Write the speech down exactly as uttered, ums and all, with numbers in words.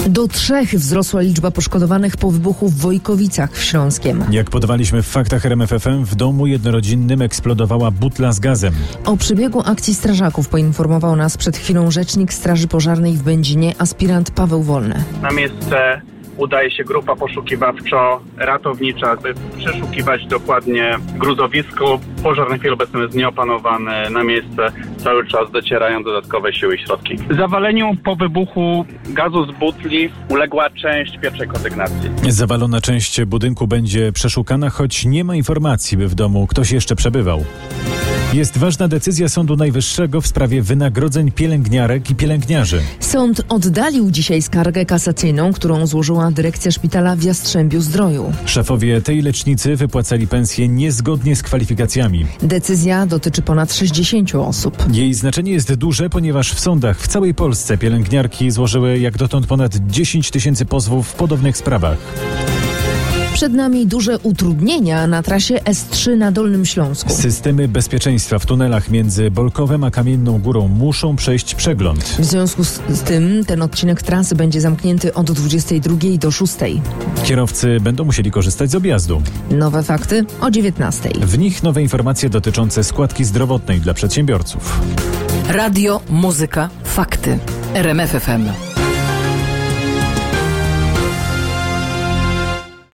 Do trzech wzrosła liczba poszkodowanych po wybuchu w Wojkowicach w Śląskiem. Jak podawaliśmy w faktach R M F F M, w domu jednorodzinnym eksplodowała butla z gazem. O przebiegu akcji strażaków poinformował nas przed chwilą rzecznik Straży Pożarnej w Będzinie, aspirant Paweł Wolny. Na miejsce udaje się grupa poszukiwawczo-ratownicza, by przeszukiwać dokładnie gruzowisko. Pożar na chwilę obecną jest nieopanowany. Na miejsce cały czas docierają dodatkowe siły i środki. Zawaleniu po wybuchu gazu z butli uległa część pierwszej kondygnacji. Zawalona część budynku będzie przeszukana, choć nie ma informacji, by w domu ktoś jeszcze przebywał. Jest ważna decyzja Sądu Najwyższego w sprawie wynagrodzeń pielęgniarek i pielęgniarzy. Sąd oddalił dzisiaj skargę kasacyjną, którą złożyła dyrekcja szpitala w Jastrzębiu-Zdroju. Szefowie tej lecznicy wypłacali pensje niezgodnie z kwalifikacjami. Decyzja dotyczy ponad sześćdziesięciu osób. Jej znaczenie jest duże, ponieważ w sądach w całej Polsce pielęgniarki złożyły jak dotąd ponad dziesięć tysięcy pozwów w podobnych sprawach. Przed nami duże utrudnienia na trasie S trzy na Dolnym Śląsku. Systemy bezpieczeństwa w tunelach między Bolkowem a Kamienną Górą muszą przejść przegląd. W związku z, z tym ten odcinek trasy będzie zamknięty od dwudziestej drugiej do szóstej. Kierowcy będą musieli korzystać z objazdu. Nowe fakty o dziewiętnastej. W nich nowe informacje dotyczące składki zdrowotnej dla przedsiębiorców. Radio, muzyka, fakty. R M F F M.